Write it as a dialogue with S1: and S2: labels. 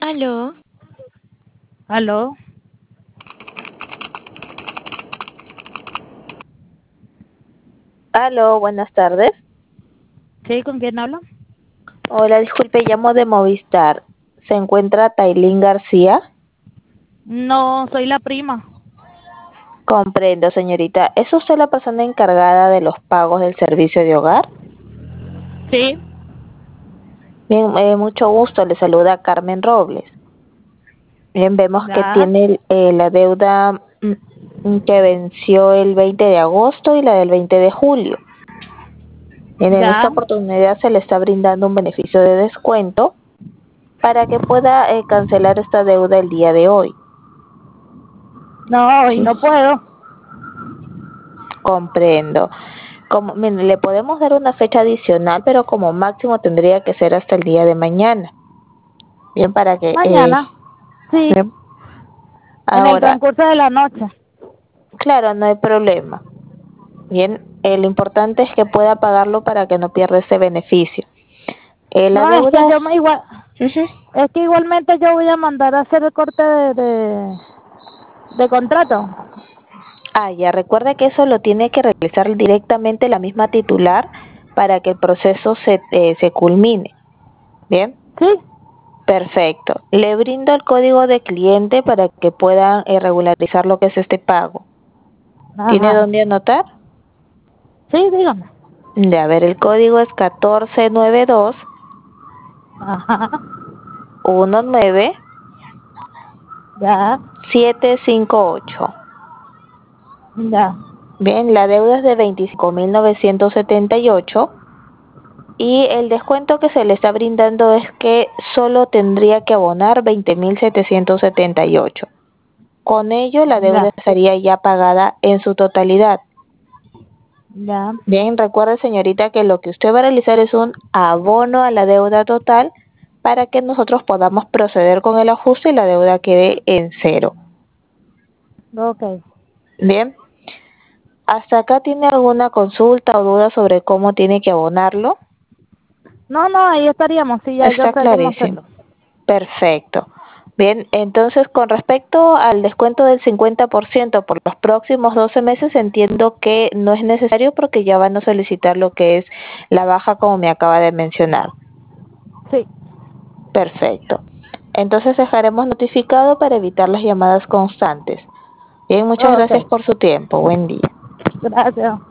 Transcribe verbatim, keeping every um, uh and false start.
S1: Aló.
S2: Aló.
S3: Aló, buenas tardes.
S2: ¿Sí? ¿Con quién hablo?
S3: Hola, disculpe, llamo de Movistar. ¿Se encuentra Tailín García?
S2: No, soy la prima.
S3: Comprendo, señorita. ¿Es usted la persona encargada de los pagos del servicio de hogar?
S2: Sí.
S3: Bien, eh, mucho gusto. Le saluda Carmen Robles. Bien, vemos que
S2: Ya,
S3: tiene eh, la deuda mm, que venció el veinte de agosto y la del veinte de julio. Bien, en esta
S2: ya.
S3: oportunidad se le está brindando un beneficio de descuento para que pueda eh, cancelar esta deuda el día de hoy.
S2: No, hoy
S3: ¿Sí?
S2: no puedo.
S3: Comprendo. Como, mire, le podemos dar una fecha adicional, pero como máximo tendría que ser hasta el día de mañana. Bien, para que, eh,
S2: Mañana. Sí,
S3: bien,
S2: en el
S3: ahora,
S2: transcurso de la noche.
S3: claro, no hay problema. Bien, eh, lo importante es que pueda pagarlo para que no pierda ese beneficio. Eh, la
S2: No, es que
S3: deuda,
S2: yo me igual...
S3: ujú.
S2: Es que igualmente yo voy a mandar a hacer el corte de, de, de contrato.
S3: Ah, ya recuerda que eso lo tiene que realizar directamente la misma titular para que el proceso se, eh, se culmine. Bien.
S2: ¿Sí?
S3: Perfecto. Le brindo el código de cliente para que puedan eh, regularizar lo que es este pago. ¿Tiene
S2: Ajá.
S3: dónde anotar?
S2: Sí, dígame.
S3: De a ver, el código es catorce noventa y dos
S2: Ajá.
S3: diecinueve
S2: Ya,
S3: setecientos cincuenta y ocho.
S2: ya,
S3: Bien, la deuda es de veinticinco mil novecientos setenta y ocho y el descuento que se le está brindando es que solo tendría que abonar veinte mil setecientos setenta y ocho. Con ello, la deuda
S2: ya,
S3: estaría ya pagada en su totalidad.
S2: ya.
S3: Bien, recuerde, señorita, que lo que usted va a realizar es un abono a la deuda total para que nosotros podamos proceder con el ajuste y la deuda quede en cero.
S2: Ok.
S3: Bien, ¿hasta acá tiene alguna consulta o duda sobre cómo tiene que abonarlo?
S2: No, no, ahí estaríamos. Sí, ya yo
S3: Está
S2: sé cómo
S3: clarísimo.
S2: hacerlo.
S3: Perfecto. Bien, entonces con respecto al descuento del cincuenta por ciento por los próximos doce meses, entiendo que no es necesario porque ya van a solicitar lo que es la baja como me acaba de mencionar.
S2: Sí.
S3: Perfecto. Entonces dejaremos notificado para evitar las llamadas constantes. Bien, muchas
S2: Ok.
S3: gracias por su tiempo. Buen día.
S2: Gracias.